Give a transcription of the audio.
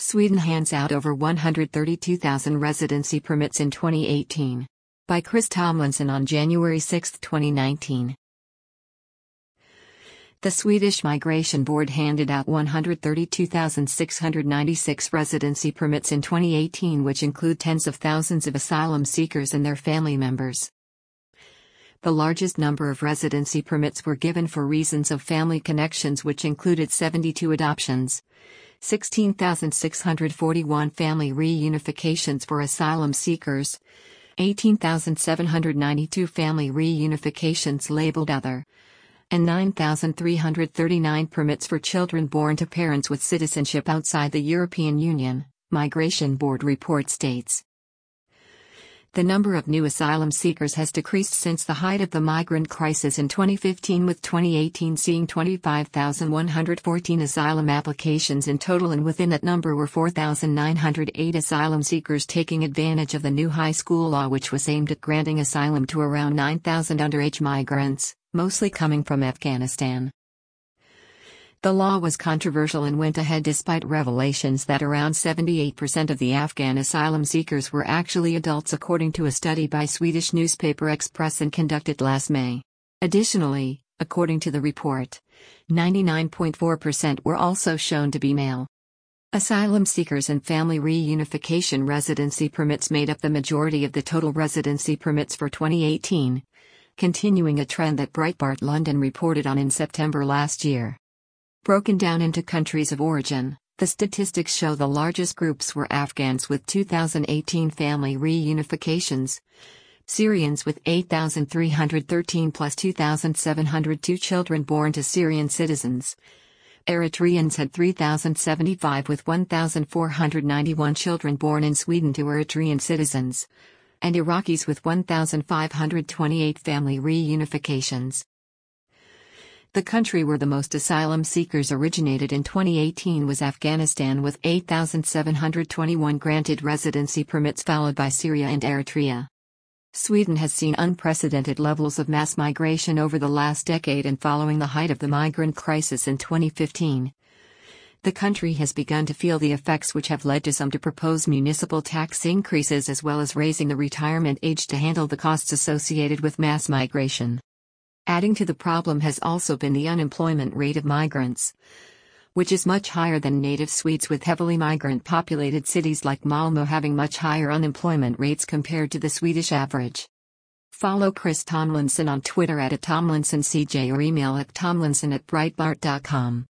Sweden hands out over 132,000 residency permits in 2018. By Chris Tomlinson on January 6, 2019. The Swedish Migration Board handed out 132,696 residency permits in 2018, which include tens of thousands of asylum seekers and their family members. The largest number of residency permits were given for reasons of family connections, which included 72 adoptions, 16,641 family reunifications for asylum seekers, 18,792 family reunifications labeled other, and 9,339 permits for children born to parents with citizenship outside the European Union, Migration Board report states. The number of new asylum seekers has decreased since the height of the migrant crisis in 2015, with 2018 seeing 25,114 asylum applications in total, and within that number were 4,908 asylum seekers taking advantage of the new high school law, which was aimed at granting asylum to around 9,000 underage migrants, mostly coming from Afghanistan. The law was controversial and went ahead despite revelations that around 78% of the Afghan asylum seekers were actually adults, according to a study by Swedish newspaper Expressen conducted last May. Additionally, according to the report, 99.4% were also shown to be male. Asylum seekers and family reunification residency permits made up the majority of the total residency permits for 2018, continuing a trend that Breitbart London reported on in September last year. Broken down into countries of origin, the statistics show the largest groups were Afghans with 2,018 family reunifications, Syrians with 8,313 plus 2,702 children born to Syrian citizens. Eritreans had 3,075 with 1,491 children born in Sweden to Eritrean citizens, and Iraqis with 1,528 family reunifications. The country where the most asylum seekers originated in 2018 was Afghanistan, with 8,721 granted residency permits, followed by Syria and Eritrea. Sweden has seen unprecedented levels of mass migration over the last decade, and following the height of the migrant crisis in 2015, the country has begun to feel the effects, which have led to some to propose municipal tax increases as well as raising the retirement age to handle the costs associated with mass migration. Adding to the problem has also been the unemployment rate of migrants, which is much higher than native Swedes, with heavily migrant-populated cities like Malmö having much higher unemployment rates compared to the Swedish average. Follow Chris Tomlinson on Twitter @TomlinsonCJ or email at tomlinson@breitbart.com.